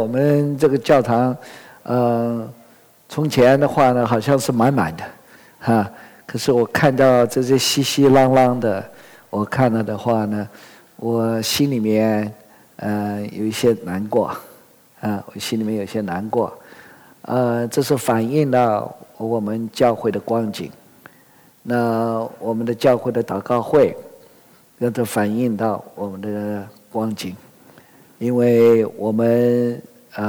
我们这个教堂，从前的话呢，好像是满满的，哈。可是我看到这些稀稀啷啷的，我看了的话呢，我心里面有一些难过，我心里面有些难过，这是反映了我们教会的光景。那我们的教会的祷告会，让它反映到我们的光景，因为我们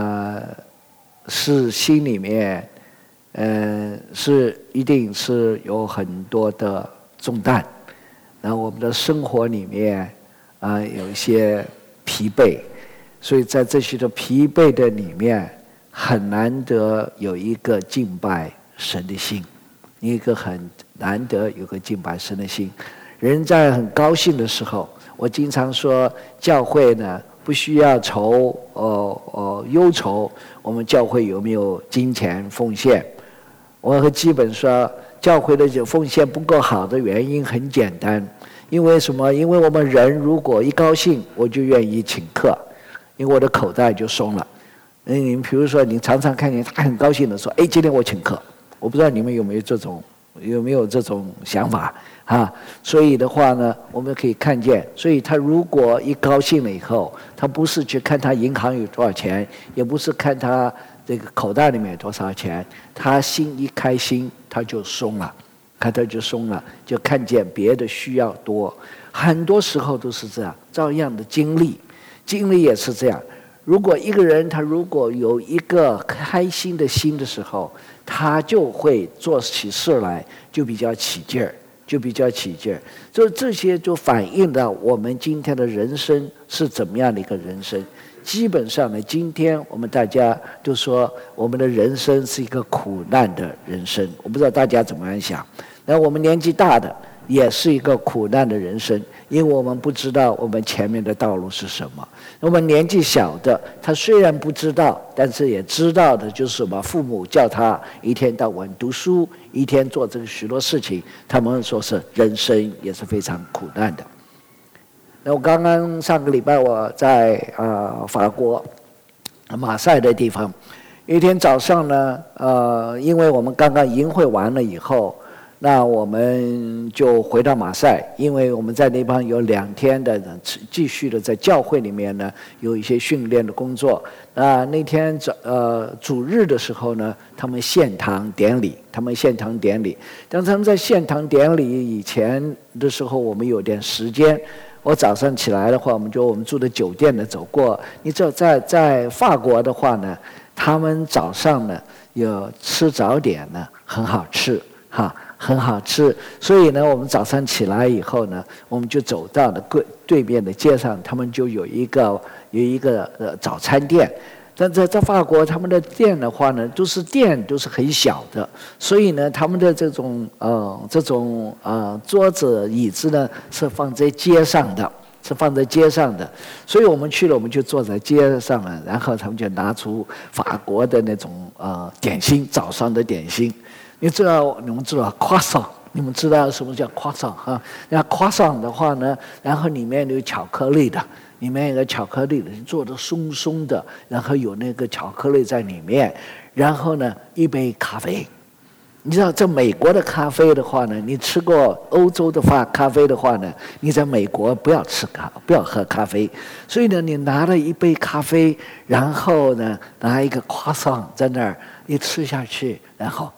是心里面是一定是有很多的重担，然后我们的生活里面有一些疲惫，所以在这些的疲惫的里面，很难得有一个敬拜神的心，一个很难得有个敬拜神的心。人在很高兴的时候，我经常说，教会呢不需要忧愁我们教会有没有金钱奉献。我和基本说，教会的奉献不够好的原因很简单，因为什么？因为我们人如果一高兴，我就愿意请客，因为我的口袋就松了。你们比如说，你常常看见他很高兴的说：“哎，今天我请客。”我不知道你们有没有这种想法啊？所以的话呢，我们可以看见，所以他如果一高兴了以后，他不是去看他银行有多少钱，也不是看他这个口袋里面有多少钱，他心一开心，他就松了，就看见别的需要多。很多时候都是这样，照样的经历也是这样。如果一个人他如果有一个开心的心的时候，他就会做起事来就比较起劲儿。就这些就反映了我们今天的人生是怎么样的一个人生。基本上呢，今天我们大家都说我们的人生是一个苦难的人生，我不知道大家怎么样想。那我们年纪大的也是一个苦难的人生，因为我们不知道我们前面的道路是什么。我们年纪小的，他虽然不知道，但是也知道的就是什么？父母叫他一天到晚读书，一天做这个许多事情，他们说是人生也是非常苦难的。那我刚刚上个礼拜我在法国马赛的地方，一天早上呢，因为我们刚刚营会完了以后，那我们就回到马赛，因为我们在那边有2天的继续的在教会里面呢有一些训练的工作。那天主日的时候呢，他们献堂典礼。当他们在献堂典礼以前的时候，我们有点时间。我早上起来的话，我们住的酒店呢走过。你知道在法国的话呢，他们早上呢有吃早点呢，很好吃哈。很好吃，所以呢，我们早上起来以后呢，我们就走到了对面的街上，他们就有一个早餐店。但在法国，他们的店的话呢，都是很小的，所以呢，他们的这种桌子椅子呢是放在街上的，所以我们去了，我们就坐在街上了，然后他们就拿出法国的那种点心，早上的点心。你们知道 croissant， 你们知道什么叫 croissant 哈？那 croissant 的话呢，然后里面有巧克力的，做的松松的，然后有那个巧克力在里面，然后呢一杯咖啡。你知道在美国的咖啡的话呢，你吃过欧洲的咖啡的话呢，你在美国不要喝咖啡，所以呢你拿了一杯咖啡，然后呢拿一个 croissant 在那儿一吃下去，然后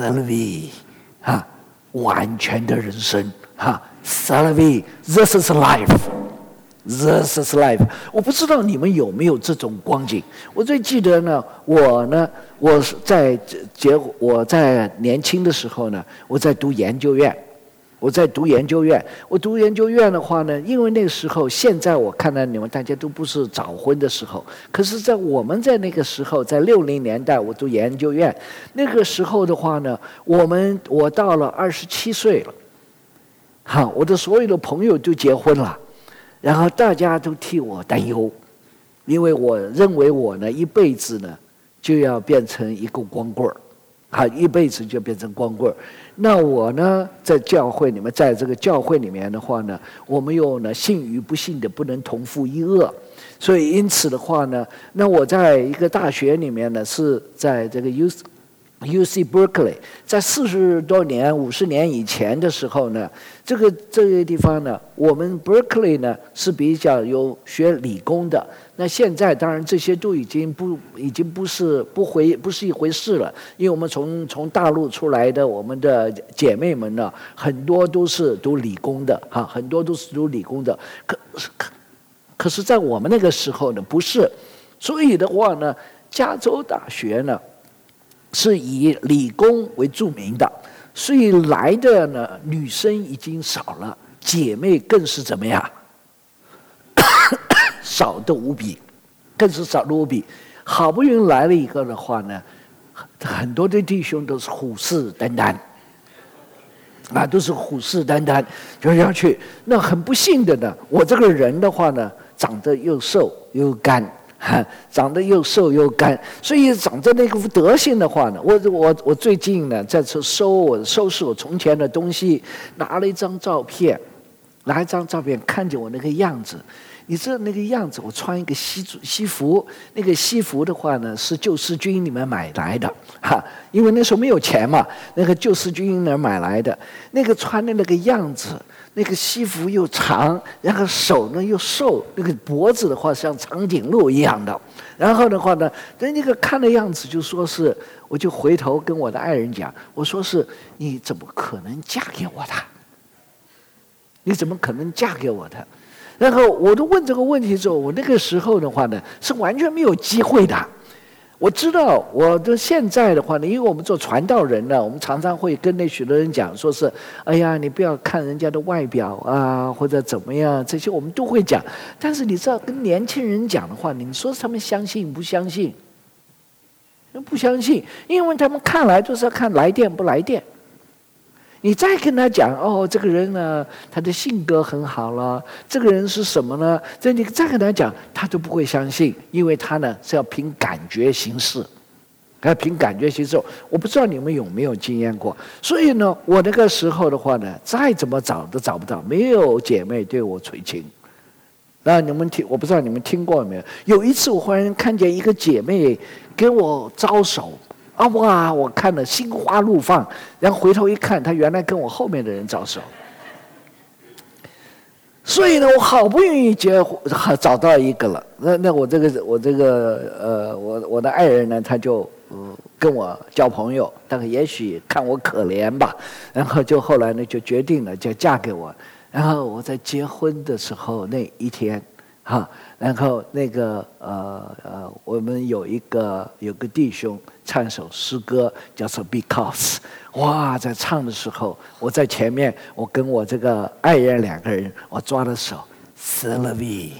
Salvi 完全的人生Salvi this is life。 我不知道你们有没有这种光景。我最记得呢，我在年轻的时候呢，我在读研究院。我读研究院的话呢，因为那个时候，现在我看到你们大家都不是早婚的时候，可是我们在那个时候，在60年代，我读研究院那个时候的话呢，我到了27岁了，我的所有的朋友都结婚了。然后大家都替我担忧，因为我认为我呢一辈子呢就要变成一个光棍儿，一辈子就变成光棍儿。那我呢在教会里面，在这个教会里面的话呢，我们又呢信与不信的不能同负一恶， 所以因此的话呢，那我在一个大学里面呢，是在这个 UC Berkeley， 在40多年、50年以前的时候呢，这个地方呢，我们 Berkeley 呢是比较有学理工的。那现在当然这些都已经不是一回事了，因为我们从大陆出来的我们的姐妹们呢，很多都是读理工的哈，很多都是读理工的。可是在我们那个时候呢，不是，所以的话呢，加州大学呢是以理工为著名的，所以来的呢女生已经少了，姐妹更是怎么样？少得无比，更是少得无比。好不容易来了一个的话呢，很多的弟兄都是虎视眈眈，都是虎视眈眈，就要去。那很不幸的呢，我这个人的话呢，长得又瘦又干。长得又瘦又干，所以长着那个德性的话呢，我最近呢在这收拾我从前的东西，拿了一张照片，看见我那个样子。你知道那个样子，我穿一个西服，那个西服的话呢是救世军里面买来的因为那时候没有钱嘛，那个救世军那买来的，那个穿的那个样子，那个西服又长，然后手呢又瘦，那个脖子的话像长颈鹿一样的，然后的话呢，那个看的样子就说是，我就回头跟我的爱人讲，我说是你怎么可能嫁给我的？你怎么可能嫁给我的？然后我都问这个问题之后，我那个时候的话呢，是完全没有机会的。我知道，我的现在的话呢，因为我们做传道人呢，我们常常会跟那许多人讲，说是，哎呀，你不要看人家的外表啊，或者怎么样，这些我们都会讲。但是你知道，跟年轻人讲的话，你说他们相信不相信？不相信，因为他们看来就是要看来电不来电。你再跟他讲这个人呢，他的性格很好了，这个人是什么呢？这你再跟他讲，他都不会相信，因为他呢是要凭感觉行事，凭感觉行事。我不知道你们有没有经验过，所以呢，我那个时候的话呢，再怎么找都找不到，没有姐妹对我垂青。那你们我不知道你们听过没有？有一次我忽然看见一个姐妹跟我招手。哇！我看了心花怒放，然后回头一看，他原来跟我后面的人招手。所以呢，我好不容易找到一个了。那我的爱人呢，他就跟我交朋友，但是也许看我可怜吧，然后就后来呢就决定了就嫁给我。然后我在结婚的时候那一天。然后那个我们有个弟兄唱首诗歌叫做 Because， 哇，在唱的时候，我在前面，我跟我这个爱人2个人，我抓了手 ，Celebrate，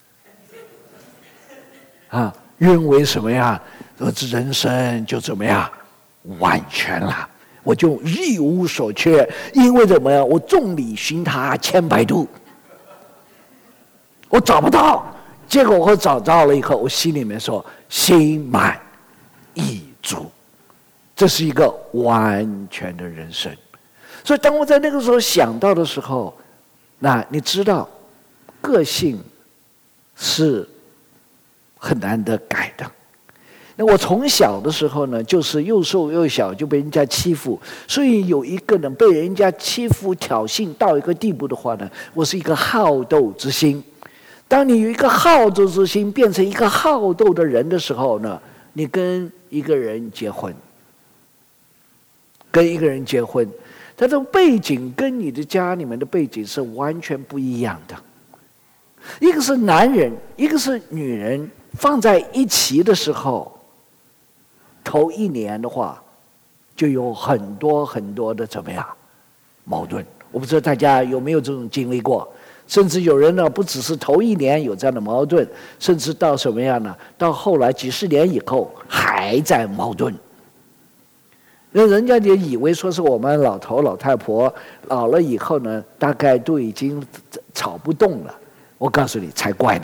认为什么呀？我这人生就怎么样，完全了，我就一无所缺，因为怎么样，我众里寻他千百度。我找不到，结果我找到了以后，我心里面说心满意足，这是一个完全的人生。所以当我在那个时候想到的时候，那你知道，个性是很难得改的。那我从小的时候呢，就是又瘦又小，就被人家欺负，所以有一个人被人家欺负挑衅到一个地步的话呢，我是一个好斗之心。当你有一个好斗之心，变成一个好斗的人的时候呢，你跟一个人结婚，他的背景跟你的家里面的背景是完全不一样的。一个是男人，一个是女人，放在一起的时候，头1年的话，就有很多很多的怎么样矛盾。我不知道大家有没有这种经历过。甚至有人呢，不只是头1年有这样的矛盾，甚至到什么样呢？到后来几十年以后还在矛盾。那人家也以为说是我们老头老太婆老了以后呢，大概都已经吵不动了。我告诉你，才怪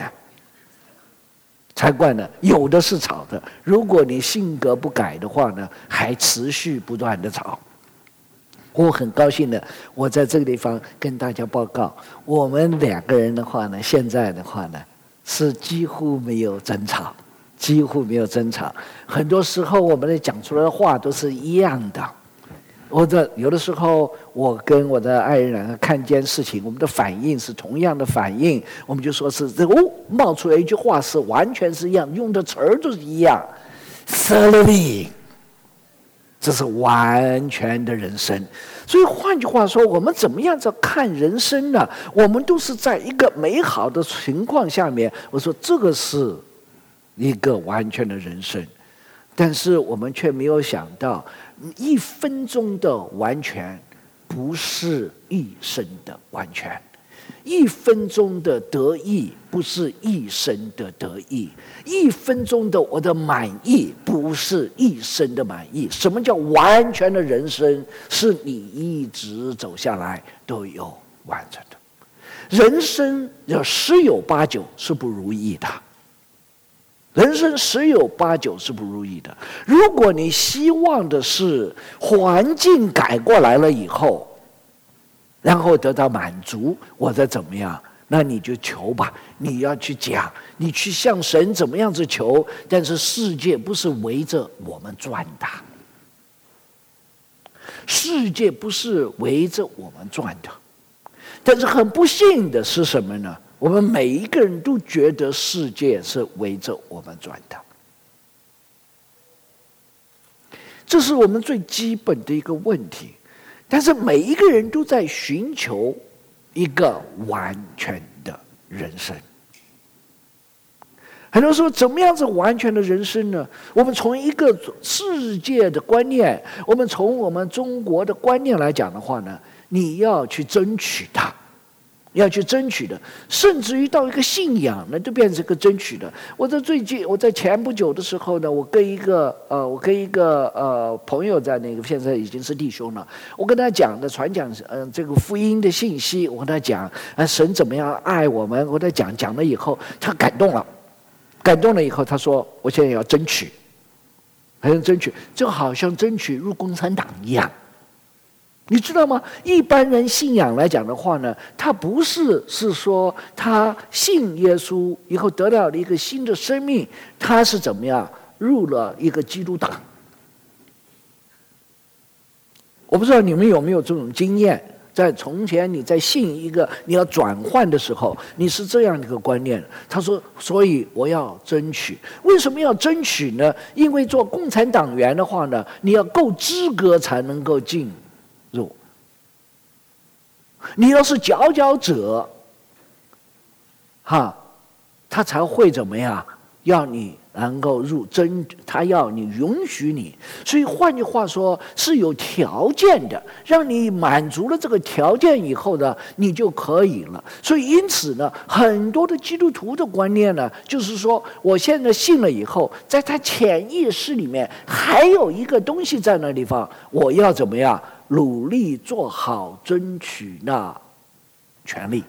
呢！有的是吵的。如果你性格不改的话呢，还持续不断的吵。我很高兴的，我在这个地方跟大家报告，我们2个人的话呢，现在的话呢， 是几乎没有争吵，几乎没有争吵。很多时候我们讲出来的话都是一样的。有的时候，我跟我的爱人两个看见事情，我们的反应是同样的反应，我们就说是冒出来一句话是完全是一样，用的词儿都是一样。Serving， 这是完全的人生。所以换句话说，我们怎么样在看人生呢？我们都是在一个美好的情况下面，我说这个是一个完全的人生，但是我们却没有想到，1分钟的完全不是一生的完全，1分钟的得意不是一生的得意，1分钟的我的满意不是一生的满意。什么叫完全的人生？是你一直走下来都有完成的。人生要10有8九是不如意的，人生10有8九是不如意的。如果你希望的是环境改过来了以后，然后得到满足，我再怎么样，那你就求吧。你要去讲，你去向神怎么样子求，但是世界不是围着我们转的，世界不是围着我们转的。但是很不幸的是什么呢？我们每一个人都觉得世界是围着我们转的，这是我们最基本的一个问题。但是每一个人都在寻求一个完全的人生。很多人说，怎么样子完全的人生呢？我们从一个世界的观念，我们从我们中国的观念来讲的话呢，你要去争取它，要去争取的，甚至于到一个信仰呢，都变成一个争取的。我在前不久的时候呢，我跟一个朋友在那个现在已经是弟兄了，我跟他讲的传讲这个福音的信息，我跟他讲神怎么样爱我们，我跟他讲了以后，他感动了以后，他说我现在要争取，还要争取，就好像争取入共产党一样。你知道吗？一般人信仰来讲的话呢，他不是说他信耶稣以后得到了一个新的生命，他是怎么样入了一个基督党。我不知道你们有没有这种经验，在从前你在信一个你要转换的时候，你是这样的一个观念。他说，所以我要争取。为什么要争取呢？因为做共产党员的话呢，你要够资格才能够进入，你要是佼佼者，他才会怎么样？要你能够入他要你允许你。所以换句话说，是有条件的，让你满足了这个条件以后呢，你就可以了。所以因此呢，很多的基督徒的观念呢，就是说，我现在信了以后，在他潜意识里面还有一个东西在那地方，我要怎么样？努力做好争取那权利。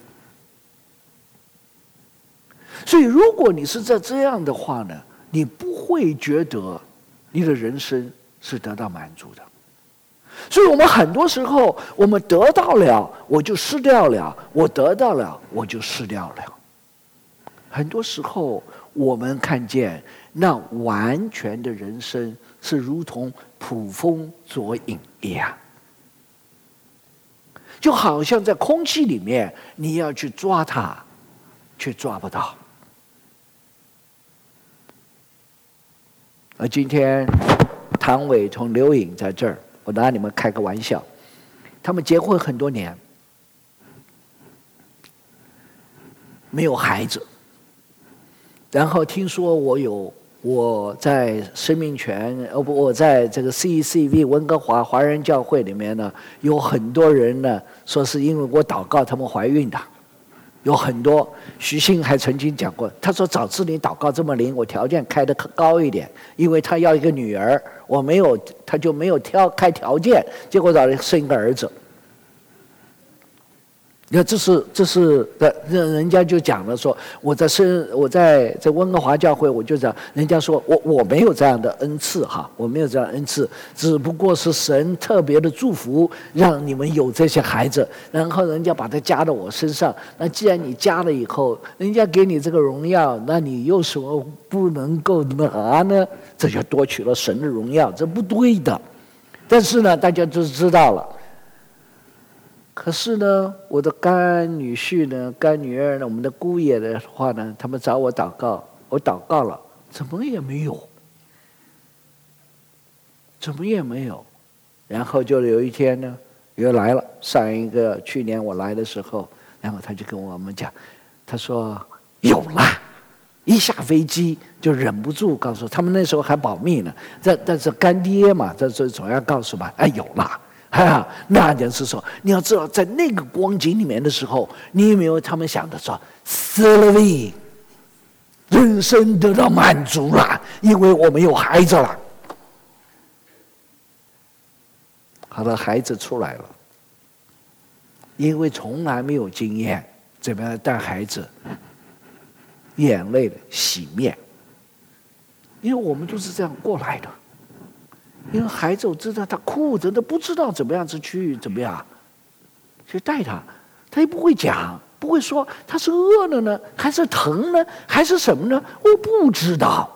所以如果你是在这样的话呢，你不会觉得你的人生是得到满足的。所以我们很多时候，我们得到了我就失掉了，我得到了我就失掉了。很多时候我们看见那完全的人生是如同捕风捉影一样，就好像在空气里面，你要去抓它，却抓不到。而今天唐伟同刘颖在这儿，我拿你们开个玩笑，他们结婚很多年，没有孩子，然后听说我在生命权，我在这个 CECV 温哥华华人教会里面呢，有很多人呢说是因为我祷告他们怀孕的，有很多。徐信还曾经讲过，他说早知你祷告这么灵，我条件开得高一点，因为他要一个女儿，我没有，他就没有开条件，结果早就生一个儿子。 你看，这是人家就讲了说，我在温哥华教会，我就讲，人家说我没有这样的恩赐哈，我没有这样的恩赐，只不过是神特别的祝福，让你们有这些孩子，然后人家把它加到我身上。那既然你加了以后，人家给你这个荣耀，那你有什么不能够拿呢？这就夺取了神的荣耀，这不对的。但是呢，大家就知道了。可是呢，我的干女婿呢、干女儿呢、我们的姑爷的话呢，他们找我祷告，我祷告了，怎么也没有，然后就有一天呢，又来了。去年我来的时候，然后他就跟我们讲，他说有啦，一下飞机就忍不住告诉他们，那时候还保密呢，但是干爹嘛，这总要告诉吧，哎，有啦。那就是说，你要知道，在那个光景里面的时候，你有没有他们想的说 ，Sylvie， 人生得到满足了，因为我们有孩子了。好了，孩子出来了，因为从来没有经验，怎么样带孩子，眼泪的洗面，因为我们都是这样过来的。因为孩子我知道他哭着，他不知道怎么样子去带他，他也不会讲，不会说他是饿了呢，还是疼呢，还是什么呢？我不知道。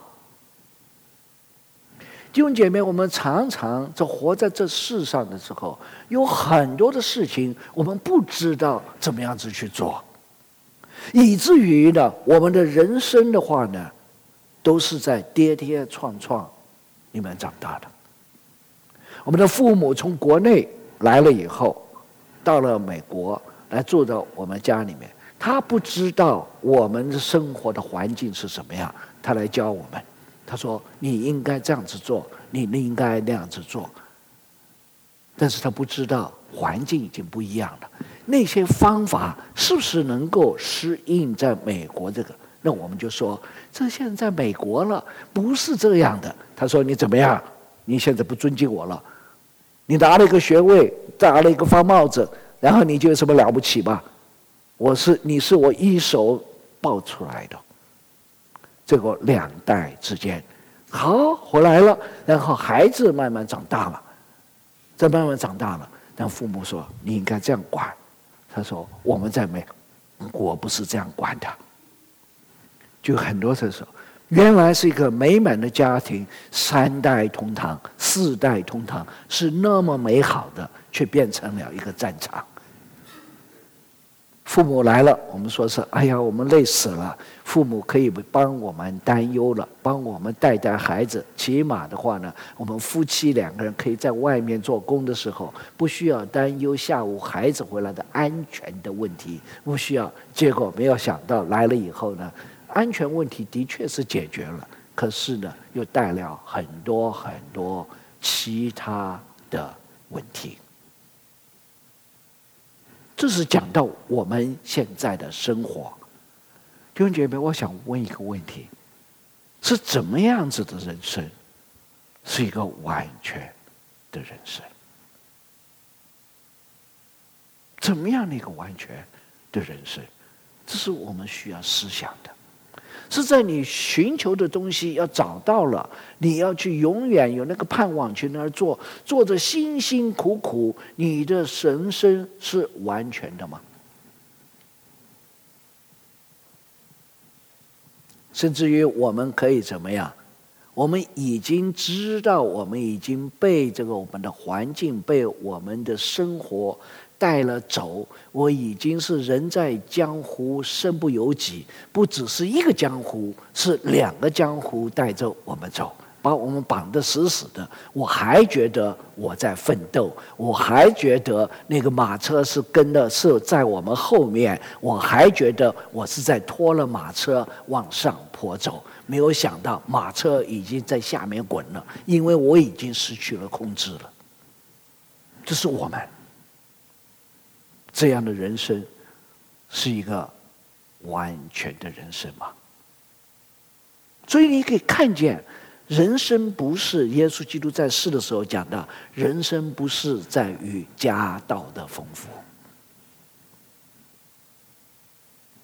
弟兄姐妹，我们常常在活在这世上的时候，有很多的事情我们不知道怎么样子去做，以至于呢，我们的人生的话呢，都是在跌跌撞撞里面长大的。我们的父母从国内来了以后，到了美国来住到我们家里面，他不知道我们的生活的环境是什么样，他来教我们。他说：“你应该这样子做，你应该那样子做。”但是他不知道环境已经不一样了，那些方法是不是能够适应在美国这个？那我们就说，这现在在美国了，不是这样的。他说：“你怎么样？你现在不尊敬我了？你拿了一个学位，拿了一个方帽子，然后你就有什么了不起吧？你是我一手抱出来的。”这个两代之间，好回来了，然后孩子慢慢长大了，但父母说你应该这样管。他说我们在美国不是这样管的。就很多的时候，原来是一个美满的家庭，3代同堂、4代同堂，是那么美好的，却变成了一个战场。父母来了，我们说是哎呀，我们累死了。父母可以帮我们担忧了，帮我们带孩子。起码的话呢，我们夫妻2个人可以在外面做工的时候，不需要担忧下午孩子回来的安全的问题，不需要。结果没有想到来了以后呢，安全问题的确是解决了，可是呢，又带了很多很多其他的问题。这是讲到我们现在的生活。弟兄姐妹，我想问一个问题：是怎么样子的人生是一个完全的人生？怎么样的一个完全的人生？这是我们需要思想的。是在你寻求的东西要找到了，你要去永远有那个盼望去那儿做着辛辛苦苦，你的人生是完全的吗？甚至于我们可以怎么样？我们已经知道，我们已经被我们的环境、被我们的生活带了走，我已经是人在江湖身不由己，不只是一个江湖，是2个江湖带着我们走，把我们绑得死死的。我还觉得我在奋斗，我还觉得那个马车是在我们后面，我还觉得我是在拖了马车往上坡走。没有想到马车已经在下面滚了，因为我已经失去了控制了。这是我们这样的人生是一个完全的人生吗？所以你可以看见，人生不是耶稣基督在世的时候讲的，人生不是在于家道的丰富。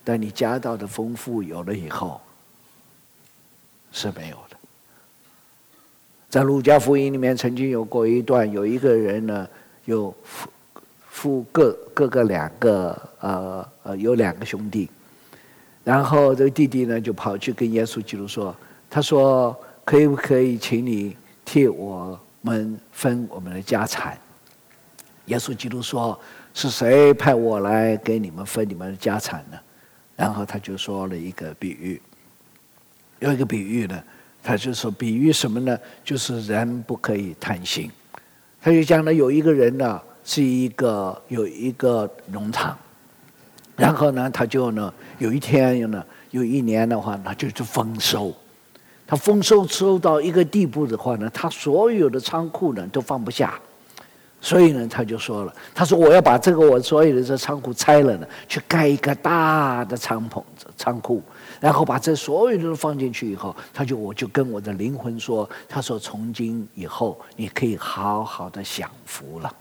但你家道的丰富有了以后是没有的。在路加福音里面曾经有过一段，有一个人呢，有各个两个有2个兄弟，然后这个弟弟呢就跑去跟耶稣基督说，他说可不可以请你替我们分我们的家产？耶稣基督说，是谁派我来给你们分你们的家产呢？然后他就说了一个比喻，有一个比喻呢，他就说比喻什么呢？就是人不可以贪心。他就讲了，有一个人呢是有一个农场，然后呢他就呢有一天呢有一年的话，他就是丰收。他丰收到一个地步的话呢，他所有的仓库呢都放不下，所以呢他就说了，他说我要把我所有的这仓库拆了呢，去盖一个大的仓库，然后把这所有的都放进去以后，我就跟我的灵魂说，他说从今以后你可以好好的享福了。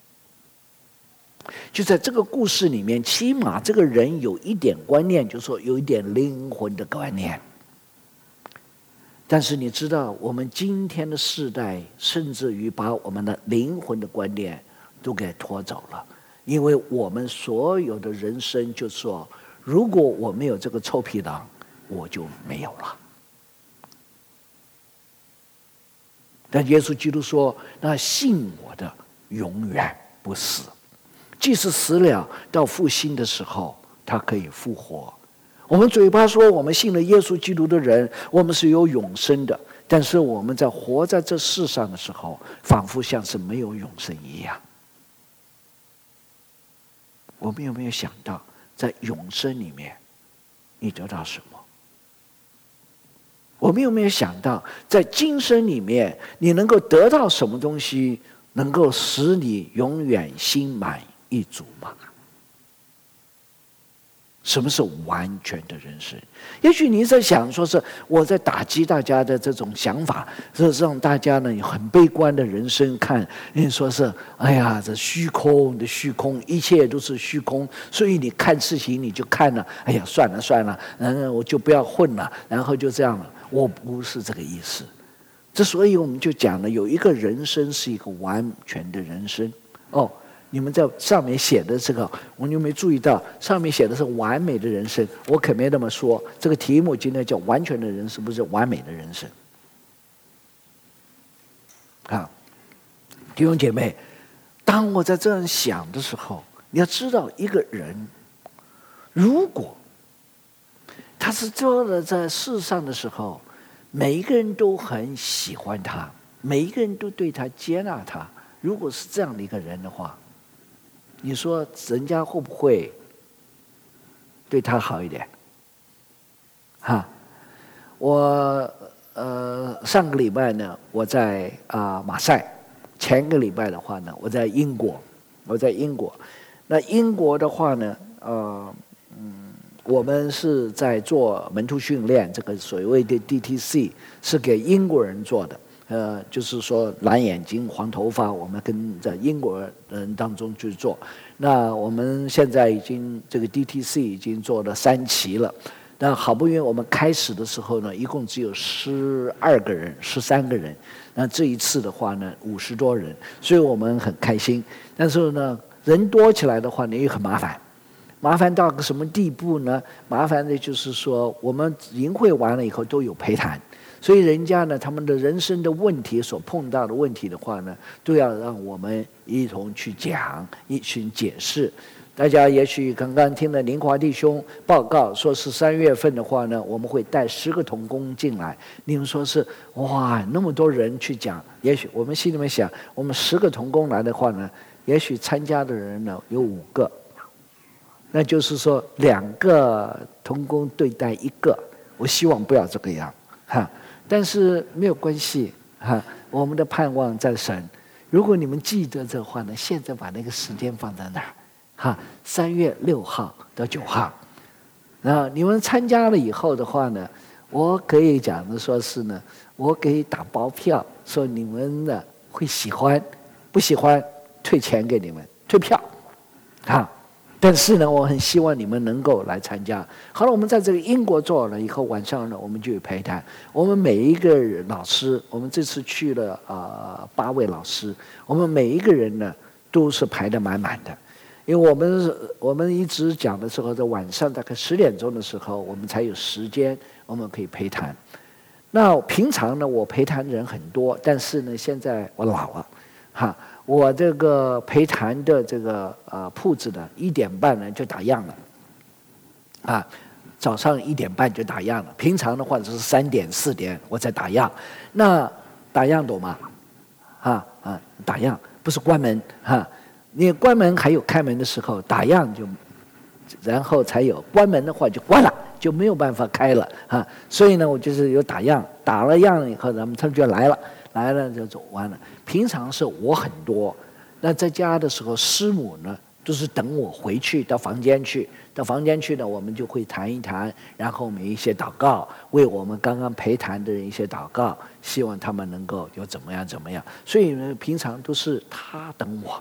就在这个故事里面，起码这个人有一点观念，就是说有一点灵魂的观念。但是你知道，我们今天的世代，甚至于把我们的灵魂的观念都给拖走了，因为我们所有的人生就说，如果我没有这个臭皮囊，我就没有了。但耶稣基督说，那信我的永远不死，即使死了，到复兴的时候，他可以复活。我们嘴巴说我们信了耶稣基督的人，我们是有永生的，但是我们在活在这世上的时候，仿佛像是没有永生一样。我们有没有想到，在永生里面你得到什么？我们有没有想到，在今生里面你能够得到什么东西，能够使你永远心满意足吗？什么是完全的人生？也许你在想说是我在打击大家的这种想法，是让大家呢很悲观的人生看，你说是哎呀这虚空的虚空，一切都是虚空，所以你看事情你就看了，哎呀算了，然后我就不要混了，然后就这样了。我不是这个意思。之所以我们就讲了，有一个人生是一个完全的人生。你们在上面写的这个，我有没有注意到？上面写的是完美的人生，我可没那么说。这个题目今天叫完全的人生，不是完美的人生。弟兄姐妹，当我在这样想的时候，你要知道，一个人如果他是做的在世上的时候，每一个人都很喜欢他，每一个人都对他接纳他，如果是这样的一个人的话，你说人家会不会对他好一点？我上个礼拜呢，我在马赛；前个礼拜的话呢，我在英国。那英国的话呢，我们是在做门徒训练，这个所谓的 DTC 是给英国人做的。就是说蓝眼睛黄头发，我们跟在英国人当中去做。那我们现在已经这个 DTC 已经做了3期了。那好不容易我们开始的时候呢，一共只有13个人。那这一次的话呢，50多人，所以我们很开心。但是呢，人多起来的话呢，也很麻烦。麻烦到个什么地步呢？麻烦的就是说，我们营会完了以后都有陪谈。所以人家呢，他们的人生的问题所碰到的问题的话呢，都要让我们一同去讲，一起解释。大家也许刚刚听了林华弟兄报告，说是3月份的话呢，我们会带10个同工进来。你们说是哇，那么多人去讲，也许我们心里面想，我们10个同工来的话呢，也许参加的人呢有5个，那就是说2个同工对待1个。我希望不要这个样，但是没有关系，我们的盼望在神。如果你们记得这话呢，现在把那个时间放在哪儿？3月6号到9号。那你们参加了以后的话呢，我可以讲的说是呢，我可以打包票，说你们呢会喜欢，不喜欢退钱给你们，退票。 但是呢，我很希望你们能够来参加。好了，我们在这个英国做了以后，晚上呢，我们就有陪谈。我们每一个老师，我们这次去了8位老师，我们每一个人呢都是排得满满的。因为我们一直讲的时候，在晚上大概10点钟的时候，我们才有时间，我们可以陪谈。那平常呢，我陪谈人很多，但是呢，现在我老了，哈。我这个陪谈的这个铺子呢，1点半呢就打烊了，早上1点半就打烊了。平常的话就是3点4点我才打烊。那打烊懂吗？打烊不是关门你关门还有开门的时候，打烊就，然后才有关门的话就关了，就没有办法开了所以呢，我就是有打烊，打了烊以后，他们就来了就走完了。平常是我很多，那在家的时候，师母呢都是等我回去到房间去。到房间去呢，我们就会谈一谈，然后我们一些祷告，为我们刚刚陪谈的人一些祷告，希望他们能够有怎么样。所以呢，平常都是他等我，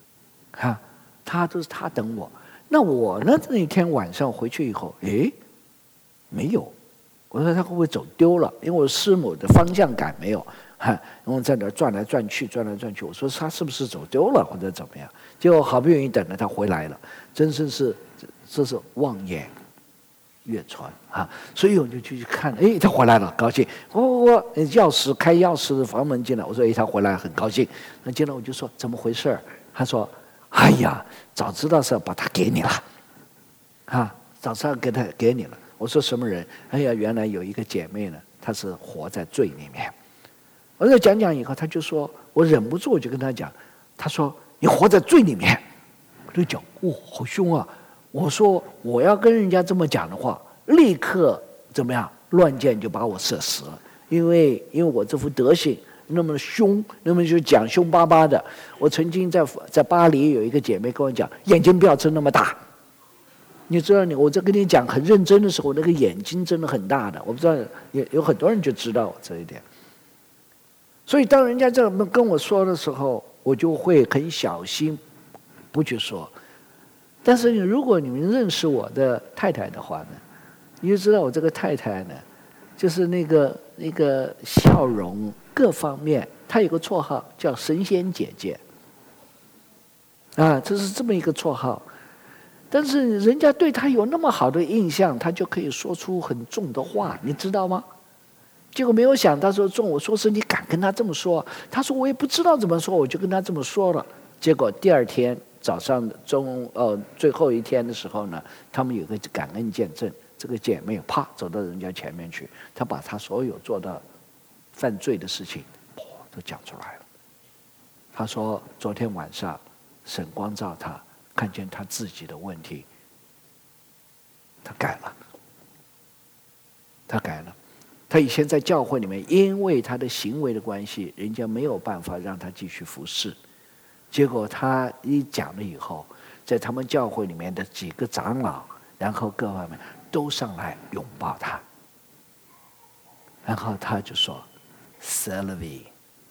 都是他等我。那我呢，那天晚上回去以后，没有。我说他会不会走丢了？因为我师母的方向感没有。然后在那转来转去，我说他是不是走丢了或者怎么样？结果好不容易等了他回来了，真是这是望眼月穿所以我就去看，他回来了，高兴。开钥匙的房门进来，我说他回来很高兴。那进来我就说怎么回事？他说哎呀，早知道是要把他给你了早知道给你了。我说什么人？哎呀，原来有一个姐妹呢，她是活在罪里面。我在讲以后，他就说，我忍不住我就跟他讲，他说你活在罪里面，我就讲好凶啊！我说我要跟人家这么讲的话，立刻怎么样，乱箭就把我射死了，因为我这副德行那么凶，那么就讲凶巴巴的。我曾经在巴黎有一个姐妹跟我讲，眼睛不要睁那么大。你知道我在跟你讲很认真的时候，那个眼睛真的很大的，我不知道有很多人就知道这一点。所以当人家这么跟我说的时候，我就会很小心不去说。但是如果你们认识我的太太的话呢，你就知道我这个太太呢，就是那个笑容各方面，她有个绰号叫神仙姐姐这是这么一个绰号。但是人家对她有那么好的印象，她就可以说出很重的话，你知道吗？结果没有想到说中，我说是你敢跟他这么说？他说我也不知道怎么说，我就跟他这么说了。结果第2天早上最后一天的时候呢，他们有个感恩见证，这个姐妹啪走到人家前面去，她把她所有做的犯罪的事情都讲出来了。她说昨天晚上神光照她，看见她自己的问题，她改了。他以前在教会里面，因为他的行为的关系，人家没有办法让他继续服侍。结果他一讲了以后，在他们教会里面的几个长老，然后各方面都上来拥抱他，然后他就说 Sylvie。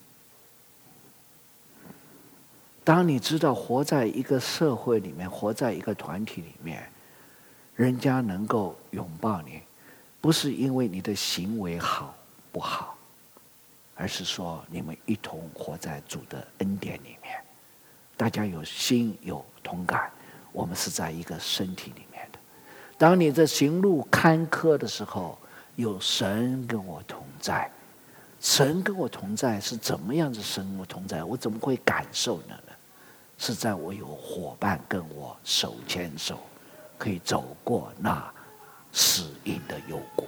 当你知道活在一个社会里面，活在一个团体里面，人家能够拥抱你，不是因为你的行为好不好，而是说你们一同活在主的恩典里面，大家有心有同感，我们是在一个身体里面的。当你在行路坎坷的时候，有神跟我同在。神跟我同在是怎么样子？神跟我同在，我怎么会感受呢？是在我有伙伴跟我手牵手，可以走过那死荫的幽谷。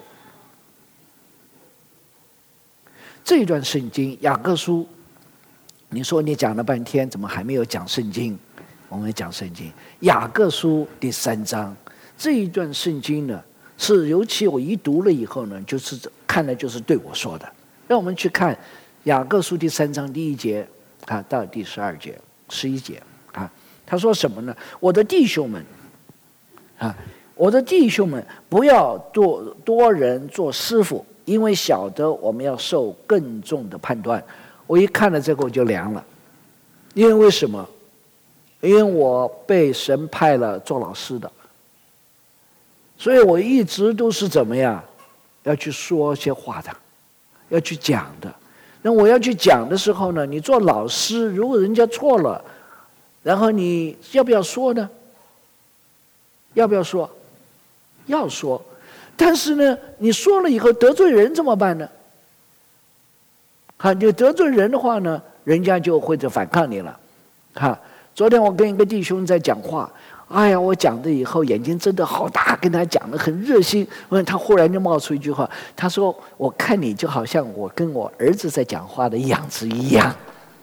这一段圣经雅各书，你说你讲了半天，怎么还没有讲圣经？我们讲圣经，雅各书第3章这一段圣经呢，是尤其我一读了以后呢，就是看的就是对我说的。让我们去看雅各书第3章第1节到第12节、11节他说什么呢？我的弟兄们我的弟兄们，不要多人做师傅，因为晓得我们要受更重的判断。我一看了这个我就凉了，因为为什么？ 因为我被神派了做老师的，所以我一直都是怎么样，要去说些话的，要去讲的。那我要去讲的时候呢，你做老师，如果人家错了，然后你要不要说呢？要不要说？要说。但是呢，你说了以后得罪人怎么办呢？你得罪人的话呢，人家就会反抗你了。昨天我跟一个弟兄在讲话，哎呀，我讲的以后眼睛睁得好大，跟他讲的很热心。他忽然就冒出一句话，他说：“我看你就好像我跟我儿子在讲话的样子一样。”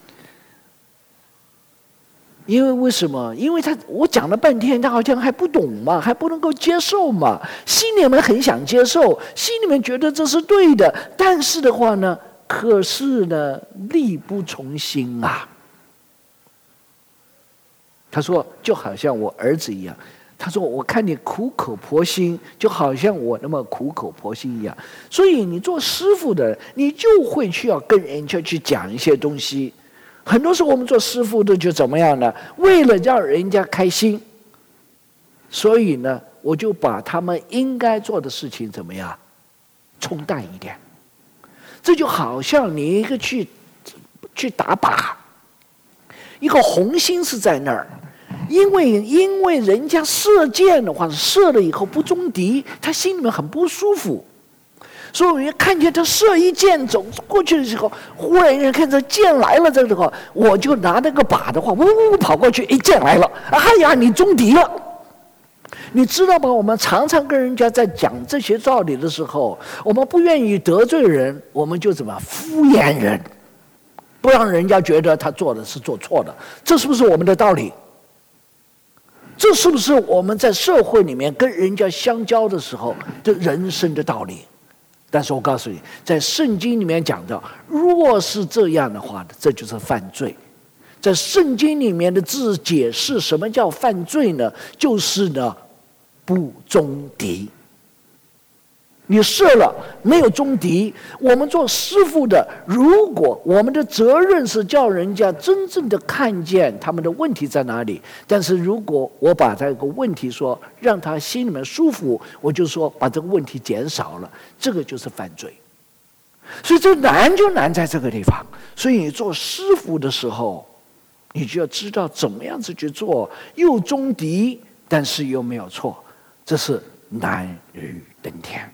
因为为什么？因为我讲了半天，他好像还不懂嘛，还不能够接受嘛，心里面很想接受，心里面觉得这是对的，但是的话呢，可是呢，力不从心啊。他说就好像我儿子一样，他说我看你苦口婆心，就好像我那么苦口婆心一样。所以你做师父的，你就会需要跟人家去讲一些东西。很多时候我们做师父的就怎么样呢？为了让人家开心，所以呢，我就把他们应该做的事情怎么样冲淡一点。这就好像你一个去打靶，一个红心是在那儿，因为人家射箭的话，射了以后不中敌，他心里面很不舒服。所以我一看见他射一箭走过去的时候，忽然间看着箭来了，这个时候我就拿那个靶的话，呜跑过去，箭来了，哎呀，你中敌了。你知道吗？我们常常跟人家在讲这些道理的时候，我们不愿意得罪人，我们就怎么敷衍人，不让人家觉得他做的是做错的。这是不是我们的道理？这是不是我们在社会里面跟人家相交的时候的人生的道理？但是我告诉你，在圣经里面讲到，若是这样的话，这就是犯罪。在圣经里面的字解释什么叫犯罪呢？就是呢，不忠敌。你射了没有忠敌，我们做师父的，如果我们的责任是叫人家真正的看见他们的问题在哪里，但是如果我把这个问题说让他心里面舒服，我就说把这个问题减少了，这个就是犯罪。所以这难就难在这个地方。所以你做师父的时候，你就要知道怎么样子去做，又忠敌，但是又没有错，这是难于登天。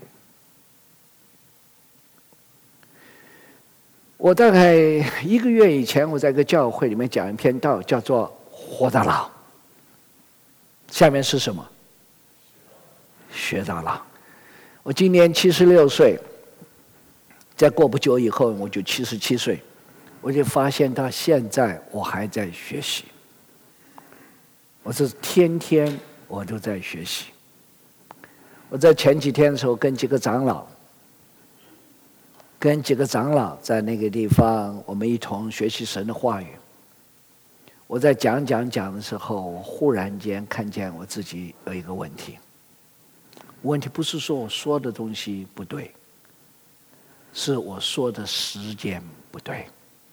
我大概1个月以前，我在一个教会里面讲一篇道，叫做“活到老”。下面是什么？学到老。我今年76岁，再过不久以后我就77岁，我就发现到现在我还在学习。我是天天我都在学习。我在前几天的时候跟几个长老在那个地方，我们一同学习神的话语。我在讲的时候，我忽然间看见我自己有一个问题。问题不是说我说的东西不对，是我说的时间不对。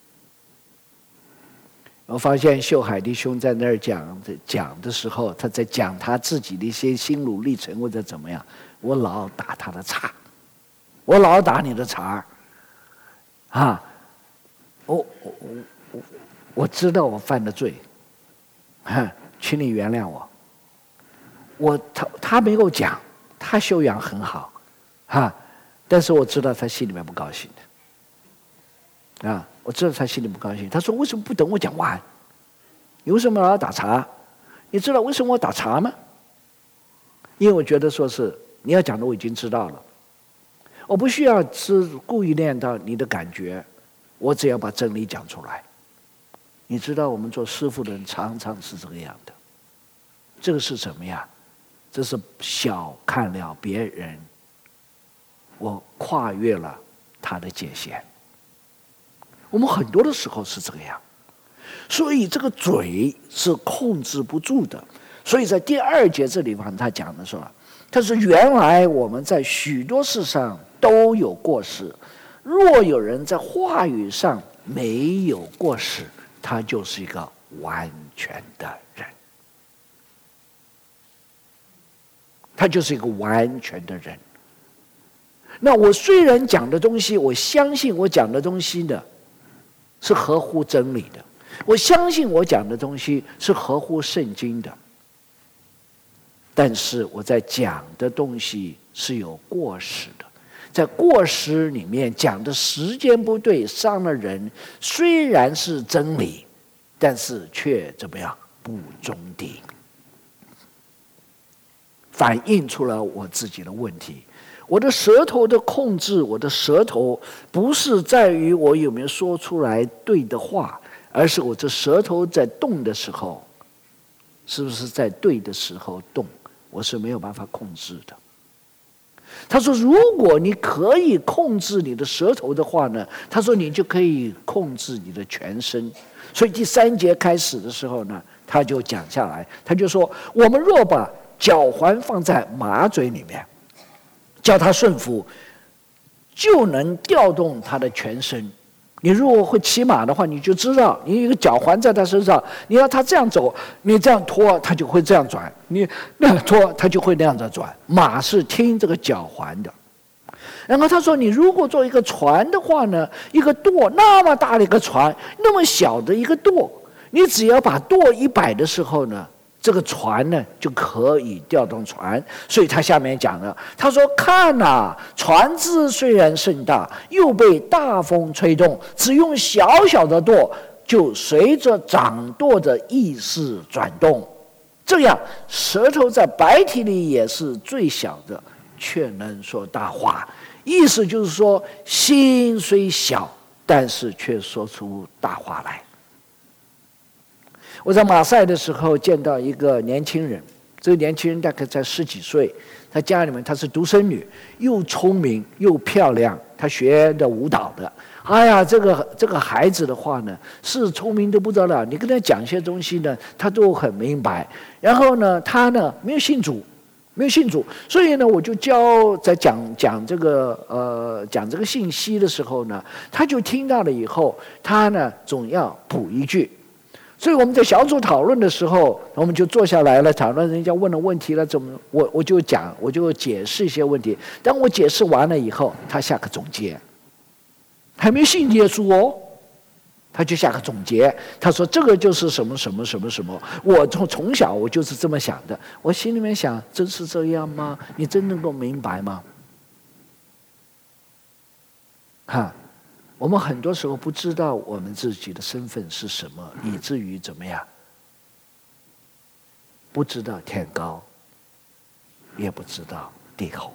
我发现秀海弟兄在那儿讲的时候，他在讲他自己的一些心路历程或者怎么样，我老打他的岔，我老打你的岔啊！我知道我犯的罪，请你原谅我。他没有讲，他修养很好，但是我知道他心里面不高兴的，我知道他心里不高兴。他说：“为什么不等我讲完？你为什么要打岔？你知道为什么我打岔吗？因为我觉得说是你要讲的我已经知道了，我不需要是故意练到你的感觉，我只要把真理讲出来。你知道我们做师父的人常常是这个样的，这个是什么呀？这是小看了别人，我跨越了他的界限。我们很多的时候是这个样，所以这个嘴是控制不住的。所以在第2节这地方他讲的说，他说原来我们在许多事上都有过失，若有人在话语上没有过失，他就是一个完全的人，他就是一个完全的人。那我虽然讲的东西，我相信我讲的东西呢是合乎真理的，我相信我讲的东西是合乎圣经的，但是我在讲的东西是有过失的，在过失里面讲的时间不对，伤了人，虽然是真理，但是却怎么样？不中听，反映出了我自己的问题。我的舌头的控制，我的舌头不是在于我有没有说出来对的话，而是我这舌头在动的时候，是不是在对的时候动，我是没有办法控制的。他说如果你可以控制你的舌头的话呢，他说你就可以控制你的全身。所以第3节开始的时候呢，他就讲下来，他就说我们若把脚环放在马嘴里面，叫他顺服，就能调动他的全身。你如果会骑马的话，你就知道，你一个脚环在他身上，你要他这样走，你这样拖，他就会这样转；你那样拖，他就会那样子转。马是听这个脚环的。然后他说，你如果做一个船的话呢，一个舵那么大的一个船，那么小的一个舵，你只要把舵一摆的时候呢，这个船呢就可以调动船。所以他下面讲了，他说看啊，船只虽然甚大，又被大风吹动，只用小小的舵，就随着掌舵的意识转动。这样舌头在白体里也是最小的，却能说大话。意思就是说，心虽小，但是却说出大话来。我在马赛的时候见到一个年轻人，这个年轻人大概才10几岁，他家里面他是独生女，又聪明又漂亮，他学的舞蹈的。哎呀，这个孩子的话呢，是聪明的不得了，你跟他讲一些东西呢，他都很明白。然后呢，他呢没有信主，所以呢，我就在讲这个信息的时候呢，他就听到了以后，他呢总要补一句。所以我们在小组讨论的时候，我们就坐下来了讨论，人家问了问题了，我就解释一些问题。当我解释完了以后，他下个总结，还没信耶稣哦，他就下个总结。他说这个就是什么什么什么什么，我从小我就是这么想的。我心里面想，真是这样吗？你真能够明白吗？我们很多时候不知道我们自己的身份是什么，以至于怎么样？不知道天高，也不知道地厚。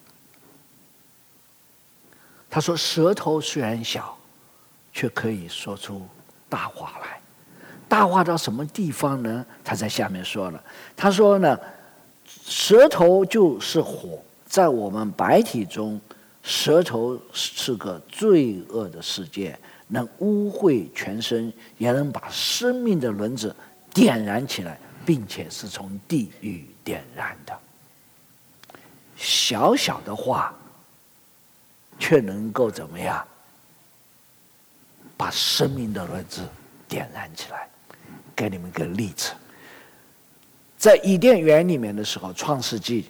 他说舌头虽然小，却可以说出大话来。大话到什么地方呢？他在下面说了，他说呢，舌头就是火，在我们白体中，舌头是个罪恶的世界，能污秽全身，也能把生命的轮子点燃起来，并且是从地狱点燃的。小小的话，却能够怎么样？把生命的轮子点燃起来。给你们个例子，在伊甸园里面的时候，创世纪，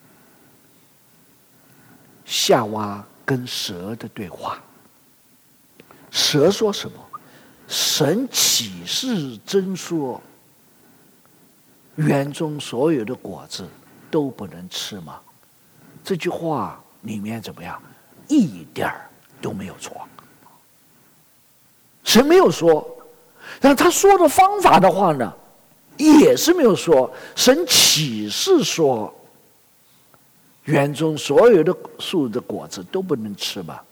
夏娃跟蛇的对话。蛇说什么？神岂是真说，园中所有的果子都不能吃吗？这句话里面怎么样？一点儿都没有错。神没有说，但他说的方法的话呢，也是没有说。神岂是说，园中所有的树的果子都不能吃吗？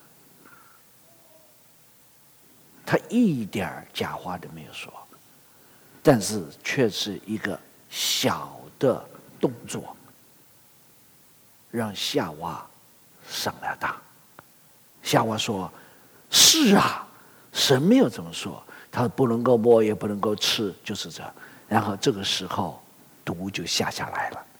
他一点假话都没有说，但是却是一个小的动作，让夏娃上了当。夏娃说：“是啊，神没有这么说，他不能够摸，也不能够吃，就是这样。”然后这个时候，毒就下来了。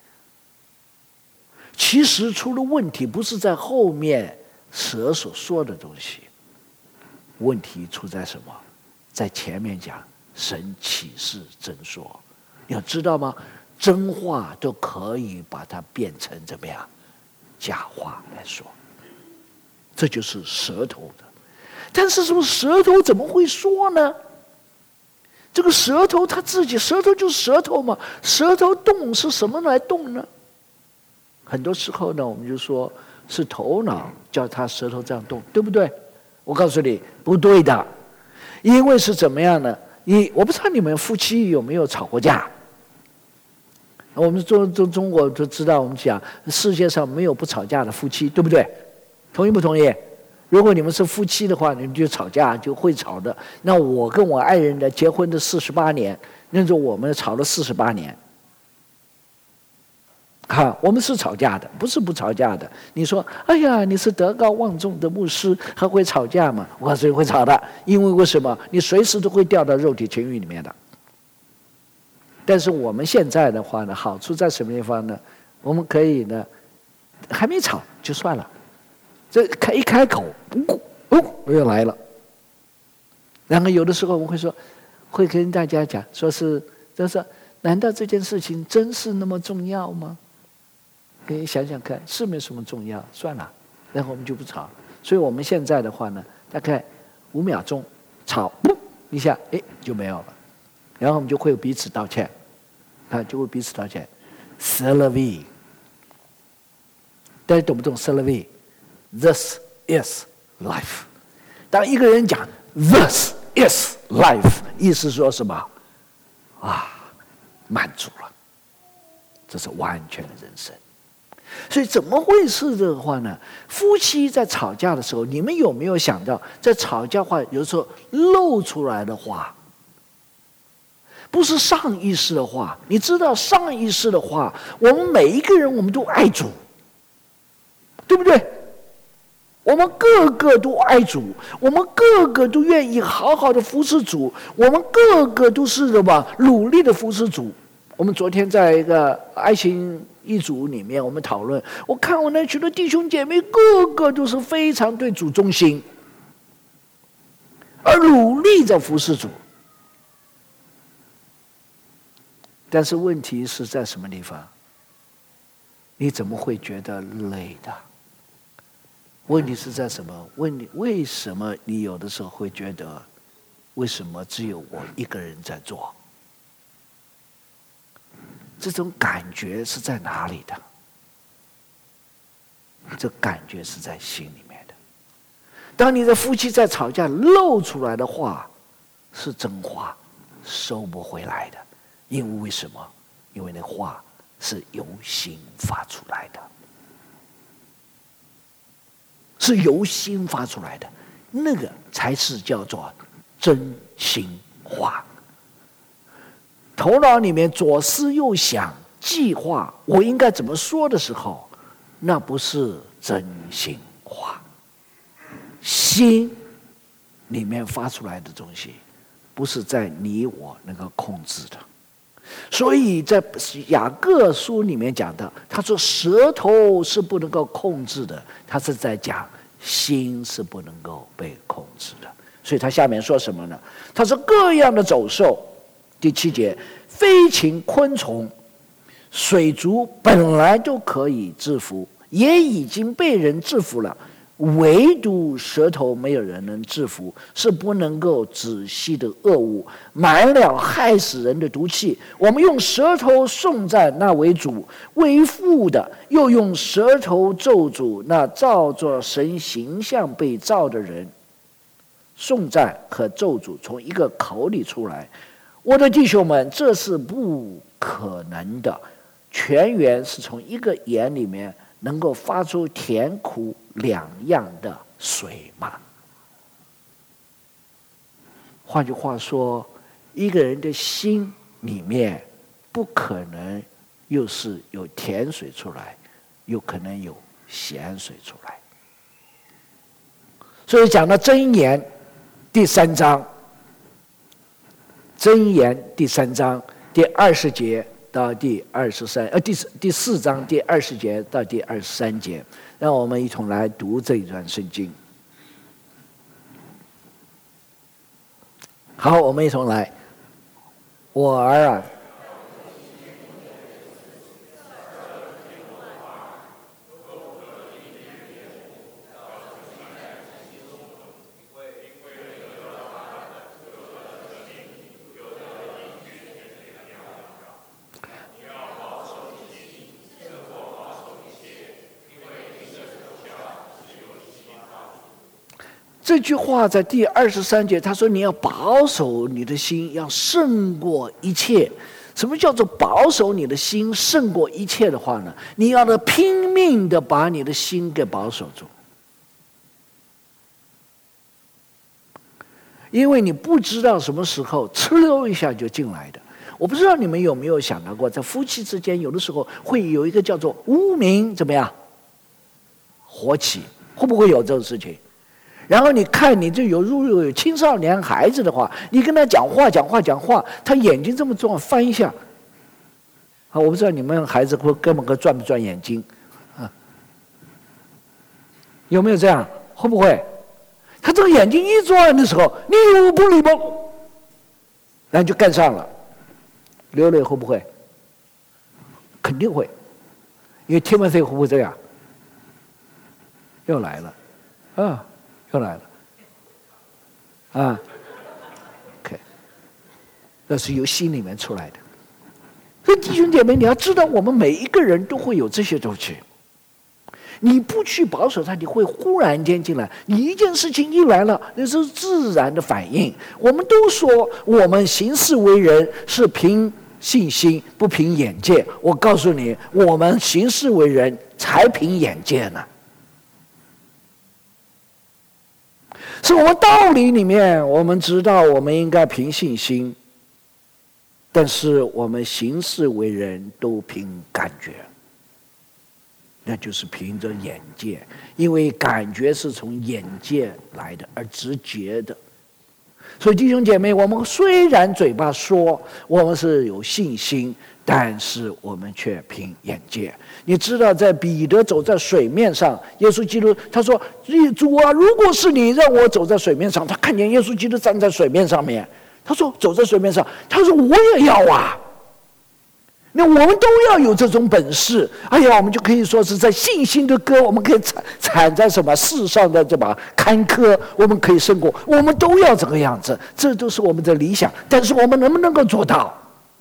其实出了问题，不是在后面蛇所说的东西。问题出在什么？在前面讲， 神启示真说。你要知道吗？真话都可以把它变成怎么样？假话来说。这就是舌头的。但是说舌头怎么会说呢？这个舌头它自己，舌头就是舌头嘛，舌头动是什么来动呢？很多时候呢，我们就说是头脑叫他舌头这样动，对不对？我告诉你，不对的，因为是怎么样呢？我不知道你们夫妻有没有吵过架。我们中国都知道，我们讲世界上没有不吵架的夫妻，对不对？同意不同意？如果你们是夫妻的话，你们就吵架就会吵的。那我跟我爱人的结婚的48年，那时候我们吵了48年。我们是吵架的，不是不吵架的。你说，哎呀，你是德高望重的牧师，还会吵架吗？我告诉你会吵的，因为为什么？你随时都会掉到肉体情欲里面的。但是我们现在的话呢，好处在什么地方呢？我们可以呢，还没吵就算了，这一开口，又来了。然后有的时候我们会说，会跟大家讲，就是难道这件事情真是那么重要吗？可以想想看，是没什么重要，算了，然后我们就不吵了。所以我们现在的话呢，大概5秒钟吵，噗一下，就没有了。然后我们就会彼此道歉，就会彼此道歉。C'est la vie， 大家懂不懂 C'est la vie？ This is life。当一个人讲 This is life， 意思说什么？满足了，这是完全的人生。所以怎么会是这个话呢？夫妻在吵架的时候，你们有没有想到，在吵架话有时候露出来的话，不是上意识的话。你知道上意识的话，我们每一个人我们都爱主，对不对？我们个个都爱主，我们个个都愿意好好的服侍主，我们个个都是什么努力的服侍主。我们昨天在一个爱情一组里面，我们讨论，我看我那许多弟兄姐妹个个都是非常对主忠心，而努力在服侍主。但是问题是在什么地方？你怎么会觉得累的？问题是在什么？为什么你有的时候会觉得，为什么只有我一个人在做？这种感觉是在哪里的？这感觉是在心里面的。当你的夫妻在吵架露出来的话，是真话，收不回来的。因为为什么？因为那话是由心发出来的，是由心发出来的，那个才是叫做真心话。头脑里面左思右想计划我应该怎么说的时候，那不是真心话。心里面发出来的东西，不是在你我能够控制的。所以在雅各书里面讲的，他说舌头是不能够控制的，他是在讲心是不能够被控制的。所以他下面说什么呢？他说各样的走兽，第7节，飞禽昆虫、水族本来都可以制服，也已经被人制服了，唯独舌头没有人能制服，是不能够止息的恶物，满了害死人的毒气。我们用舌头颂赞那为主为父的，又用舌头咒诅那照着神形象被造的人。颂赞和咒诅从一个口里出来，我的弟兄们，这是不可能的。泉源是从一个眼里面能够发出甜苦2样的水嘛。换句话说，一个人的心里面不可能又是有甜水出来，有可能有咸水出来。所以讲到箴言第3章，箴言第3章第20节到第23，第4章第20节到第23节，让我们一同来读这一段圣经。好，我们一同来我儿啊，这句话在第23节，他说：“你要保守你的心，要胜过一切。”什么叫做保守你的心胜过一切的话呢？你要拼命的把你的心给保守住，因为你不知道什么时候哧溜一下就进来的。我不知道你们有没有想到过，在夫妻之间，有的时候会有一个叫做无名怎么样火起，会不会有这种事情？然后你看，你就有青少年孩子的话，你跟他讲话，他眼睛这么重，翻一下。啊，我不知道你们孩子根本转不转眼睛，啊，有没有这样？会不会？他这个眼睛一转的时候，你有不礼貌，然后就干上了，流泪会不会？肯定会，因为Timothy会不会这样？又来了，啊。又来了，啊 ，OK， 那是由心里面出来的。所以弟兄姐妹，你要知道，我们每一个人都会有这些东西。你不去保守它，你会忽然间进来。你一件事情一来了，那是自然的反应。我们都说，我们行事为人是凭信心，不凭眼界。我告诉你，我们行事为人才凭眼界呢。是我们道理里面，我们知道我们应该凭信心，但是我们行事为人都凭感觉，那就是凭着眼界，因为感觉是从眼界来的，而直觉的。所以弟兄姐妹，我们虽然嘴巴说我们是有信心，但是我们却凭眼界。你知道，在彼得走在水面上，耶稣基督他说：“主啊，如果是你让我走在水面上。”他看见耶稣基督站在水面上面，他说：“走在水面上。”他说：“我也要啊。”那我们都要有这种本事。哎呀，我们就可以说是在信心的歌，我们可以踩在什么世上的这把坎坷，我们可以胜过。我们都要这个样子，这都是我们的理想。但是我们能不能够做到？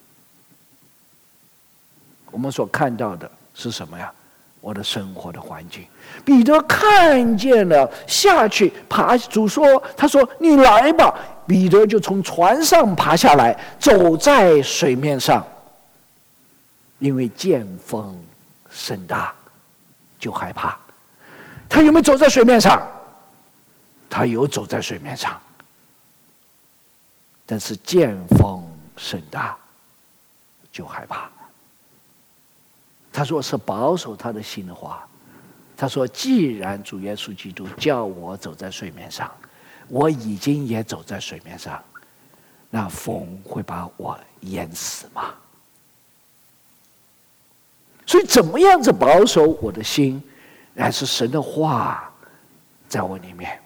我们所看到的是什么呀？我的生活的环境。彼得看见了，下去爬。主说：“他说你来吧。”彼得就从船上爬下来，走在水面上。因为见风甚大，就害怕。他有没有走在水面上？他有走在水面上，但是见风甚大，就害怕。他说是保守他的心的话，他说既然主耶稣基督叫我走在水面上，我已经也走在水面上，那风会把我淹死吗？所以怎么样子保守我的心，乃是神的话在我里面。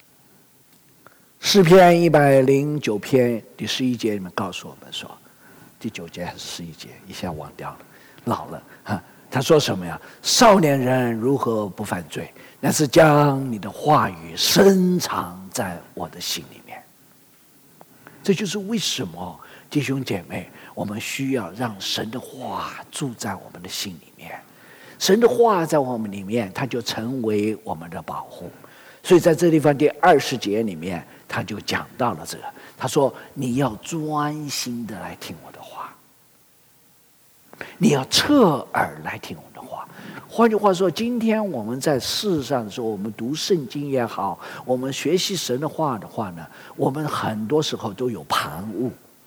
诗篇109篇第11节里面告诉我们说，第9节还是11节，一下忘掉了，老了哈。他说什么呀？少年人如何不犯罪？那是将你的话语深藏在我的心里面。这就是为什么弟兄姐妹，我们需要让神的话住在我们的心里面。神的话在我们里面，它就成为我们的保护。所以在这地方第20节里面，他就讲到了这个。他说：“你要专心的来听我的话，你要侧耳来听我的话。”换句话说，今天我们在世上的时候，我们读圣经也好，我们学习神的话的话呢，我们很多时候都有旁骛。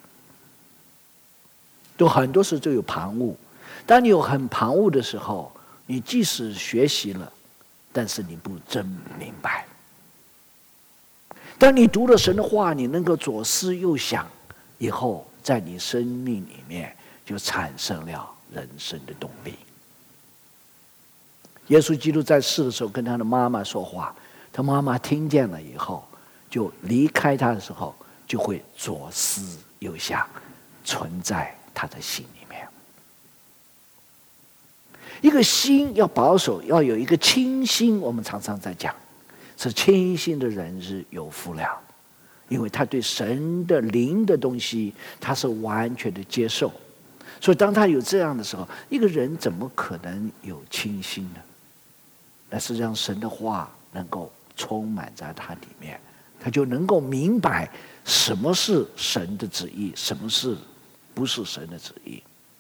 很多时候就有旁骛。当你有很旁骛的时候，你即使学习了，但是你不真明白。当你读了神的话，你能够左思右想，以后在你生命里面就产生了人生的动力。耶稣基督在世的时候跟他的妈妈说话，他妈妈听见了以后，就离开他的时候就会左思右想， 存在他的心里面。一个心要保守，要有一个清心，我们常常在讲，是清心的人是有福了，因为他对神的灵的东西他是完全的接受。所以当他有这样的时候，一个人怎么可能有清心呢？那是让神的话能够充满在他里面，他就能够明白什么是神的旨意，什么是不是神的旨意。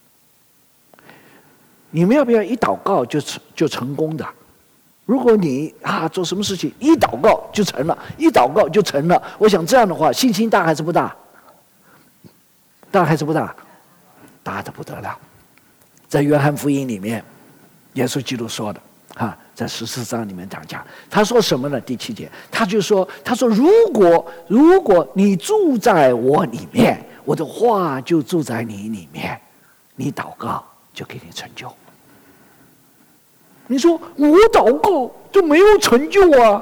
你们要不要一祷告就成功的？如果你做什么事情一祷告就成了，一祷告就成了，我想这样的话信心大还是不大？大还是不大？大的不得了。在约翰福音里面，耶稣基督说的在14章里面讲，他说什么呢？第7节，他说如果你住在我里面，我的话就住在你里面，你祷告就给你成就。你说我祷告就没有成就啊？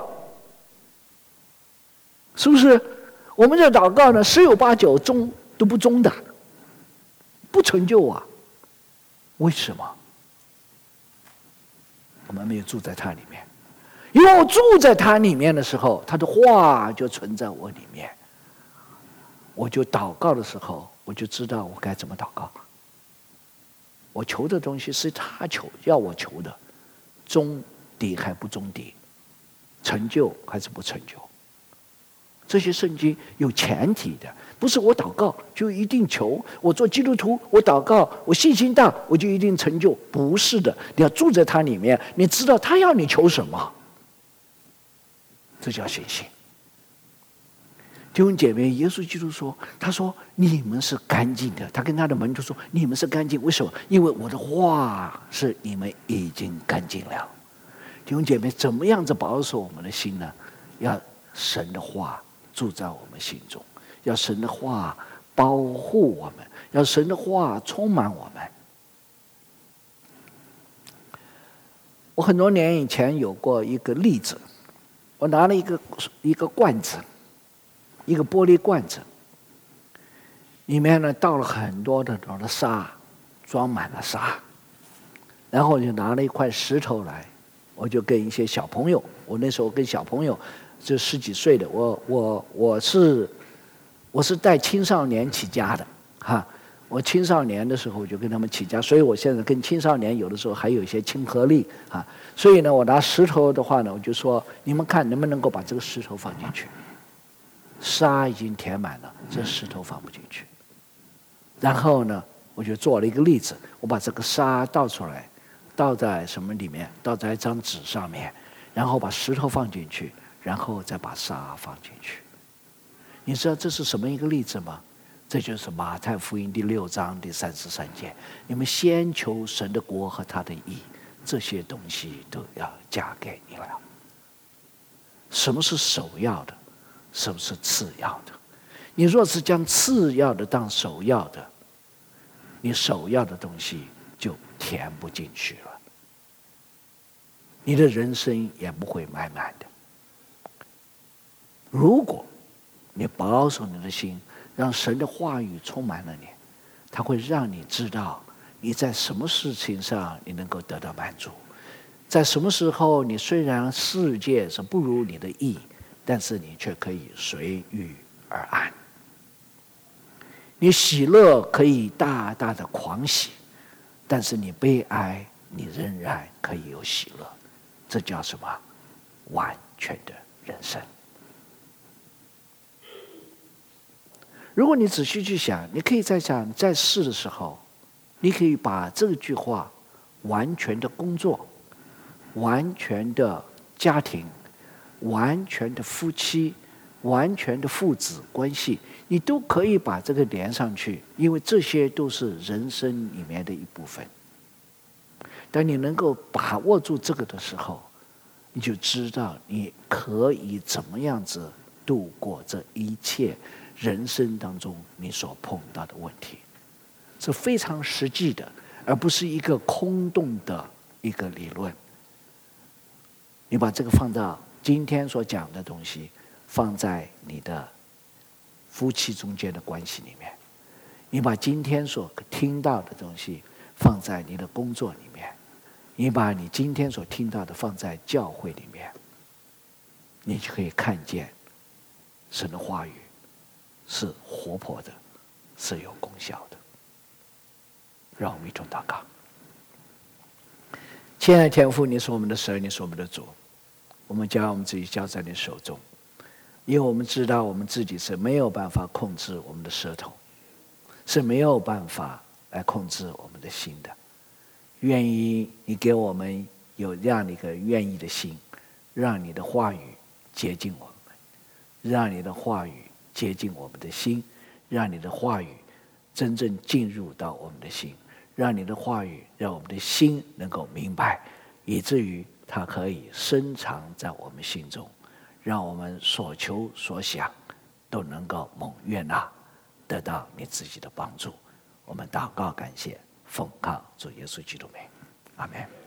是不是？我们这祷告呢，10有8九中都不中的，不成就啊？为什么？我们没有住在他里面。因为我住在他里面的时候，他的话就存在我里面，我就祷告的时候，我就知道我该怎么祷告。我求的东西是他要我求的，中底还不中底，成就还是不成就。这些圣经有前提的，不是我祷告就一定求。我做基督徒，我祷告，我信心大，我就一定成就，不是的。你要住在他里面，你知道他要你求什么，这叫信心。弟兄姐妹，耶稣基督说，他说你们是干净的，他跟他的门徒说你们是干净，为什么？因为我的话是你们已经干净了。弟兄姐妹，怎么样子保守我们的心呢？要神的话住在我们心中，要神的话保护我们，要神的话充满我们。我很多年以前有过一个例子，我拿了一个罐子，一个玻璃罐子，里面呢倒了很多的沙，装满了沙，然后我就拿了一块石头来，我就跟一些小朋友，我那时候跟小朋友就10几岁的，我是带青少年起家的我青少年的时候就跟他们起家，所以我现在跟青少年有的时候还有一些亲和力所以呢，我拿石头的话呢，我就说你们看能不能够把这个石头放进去。沙已经填满了，这石头放不进去。然后呢，我就做了一个例子，我把这个沙倒出来，倒在什么里面？倒在一张纸上面，然后把石头放进去，然后再把沙放进去。你知道这是什么一个例子吗？这就是马太福音第6章第33节，你们先求神的国和他的义，这些东西都要加给你了。什么是首要的？什么是次要的？你若是将次要的当首要的，你首要的东西就填不进去了，你的人生也不会满满的。如果你保守你的心，让神的话语充满了你，它会让你知道你在什么事情上你能够得到满足，在什么时候你虽然世界是不如你的意，但是你却可以随遇而安。你喜乐可以大大的狂喜，但是你悲哀，你仍然可以有喜乐。这叫什么？完全的人生。如果你仔细去想，你可以在世的时候，你可以把这句话完全的工作，完全的家庭，完全的夫妻，完全的父子关系，你都可以把这个连上去，因为这些都是人生里面的一部分。当你能够把握住这个的时候，你就知道你可以怎么样子度过这一切人生当中你所碰到的问题，是非常实际的，而不是一个空洞的一个理论。你把这个放到今天所讲的东西，放在你的夫妻中间的关系里面， 你把今天所听到的东西放在你的工作里面，你把你今天所听到的放在教会里面，你就可以看见神的话语是活泼的，是有功效的。让我们一同祷告。亲爱的天父，你是我们的神，你是我们的主，我们将我们自己交在你手中，因为我们知道我们自己是没有办法控制我们的舌头，是没有办法来控制我们的心的。愿意你给我们有这样的一个愿意的心，让你的话语接近我们，让你的话语接近我们的心，让你的话语真正进入到我们的心，让你的话语让我们的心能够明白，以至于它可以深藏在我们心中，让我们所求所想都能够蒙悦纳，得到你自己的帮助。我们祷告感谢，奉靠主耶稣基督名，阿们。